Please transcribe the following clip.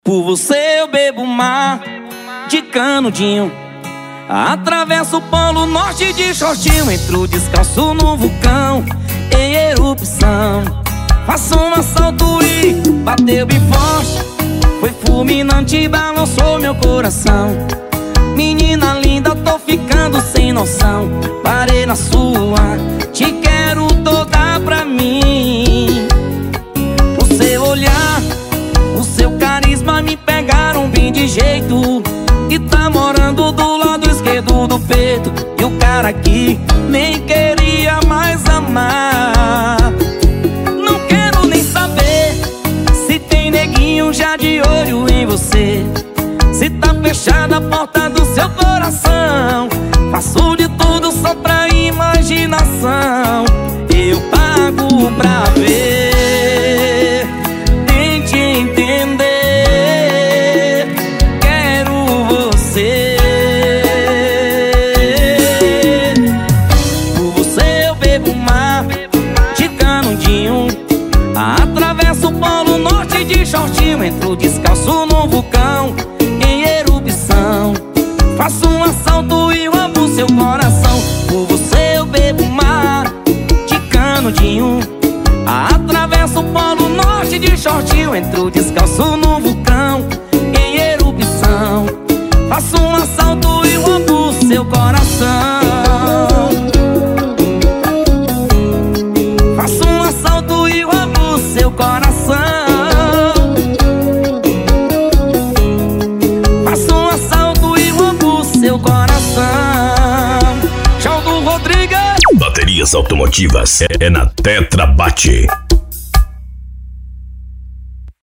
Por você eu bebo mar de canudinho, atravesso o polo norte de shortinho, entro descalço no vulcão em erupção. Faço um assalto e bateu bem forte, foi fulminante, balançou meu coração. Menina linda, tô ficando sem noção, parei na sua, te quero toda pra mim. O seu olhar, o seu carisma me pegaram bem de jeito, e tá morando do lado esquerdo do peito. E o cara aqui nem queria mais amar. Não quero nem saber se tem neguinho já de olho em você, se tá fechada a porta do seu coração. Faço de tudo só pra imaginação, eu pago pra ver. Tente entender, quero você. Por você eu bebo mar de canudinho, atravesso o polo norte de shortinho, entro descalço no vulcão em erupção. Faço um assalto e roubo seu coração. Por você eu bebo mar de canudinho, atravesso o polo norte de shortinho, entro descalço no vulcão em erupção. Faço um assalto e roubo seu coração. Faço um assalto e roubo seu coração. Faço um assalto e roubo seu coração. Tchau do Rodrigues. Baterias automotivas é na Tetra Bate.